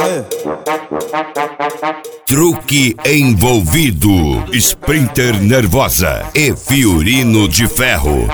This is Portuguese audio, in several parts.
Truque envolvido, Sprinter nervosa e Fiorino de ferro.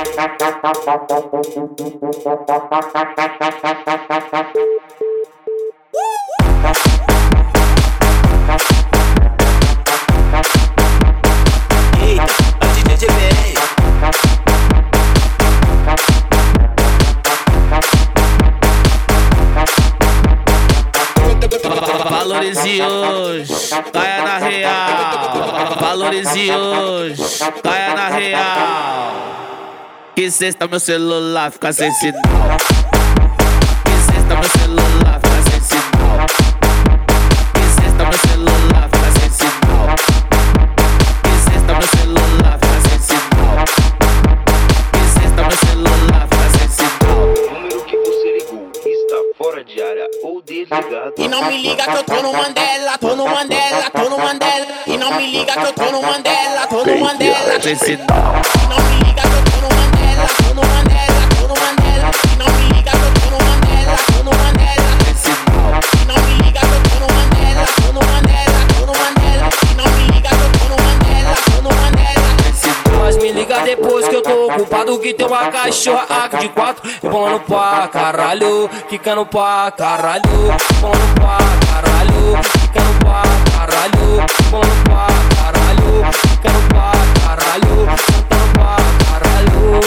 Valorize hoje, caia na real. Valorize hoje, caia na real. Que sexta meu celular fica sem sinal. Que sexta meu celular fica sem sinal. Que sexta meu celular fica sem sinal. Que sexta meu celular fica sem sinal. Que sexta meu celular fica sem sinal. O número que você ligou está fora de área ou desligado. E não me liga que eu tô no Mandela, tô no Mandela, tô no Mandela. E não me liga que eu tô no Mandela, tô no Mandela. Sem sinal. E não me liga que eu tô no Mandela, tô no Mandela, tô no Mandela. E não me liga que eu tô no Mandela, tô no Mandela. Sem sinal. E não me liga que eu tô no Mandela, tô no Mandela, tô no Mandela. E não me liga que eu tô no Mandela, tô no Mandela. Sem sinal. Mas me liga depois que eu tô ocupado, que tem uma cachorra aqui de 4 rebolando pra caralho, quicando pra caralho, rebolando pra caralho, quicando pra caralho, rebolando pra caralho, quicando pra caralho, cantando pra caralho.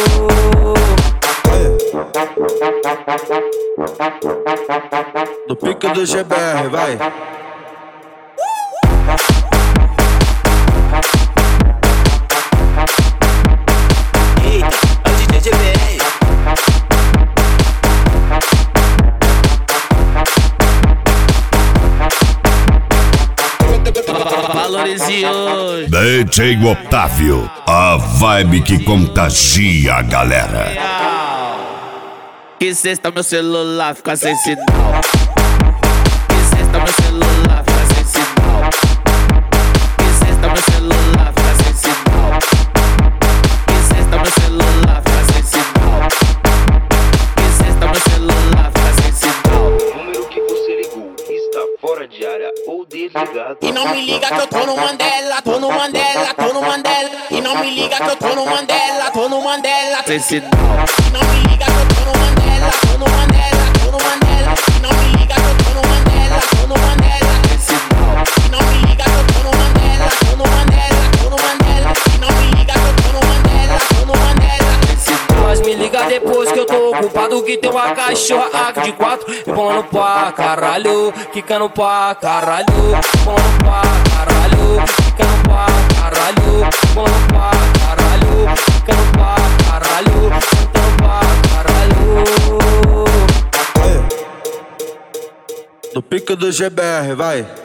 No pique do GBR, vai. Valorize hoje. DJ Otávio, a vibe que contagia a galera. Real. Que sexta meu celular fica sem sinal. Que sexta meu celular fica sem sinal. Que sexta meu celular fica sem sinal. Que sexta meu celular fica sem sinal. Que sexta meu celular fica sem sinal. O número que você ligou está fora de área ou desligado. E não me liga que eu tô no Mandela, tô no Mandela, tô no Mandela. E não me liga que eu tô no Mandela, tô no Mandela. Sem sinal. E não me liga que eu tô no Mandela, tô no Mandela, tô no Mandela. E não me liga que eu tô no Mandela, tô no Mandela. Sem sinal. E não me liga que eu tô no Mandela, tô no Mandela, tô no Mandela. E não me liga que eu tô no Mandela, tô no Mandela. Sem sinal. Mas me liga depois que eu tô ocupado, que tem uma cachorra aqui de 4 rebolando pra caralho, quicando pra caralho, rebolando pra caralho, quicando pra caralho, rebolando pra caralho, quicando pra caralho, cantando pra caralho. No pique do GBR, vai.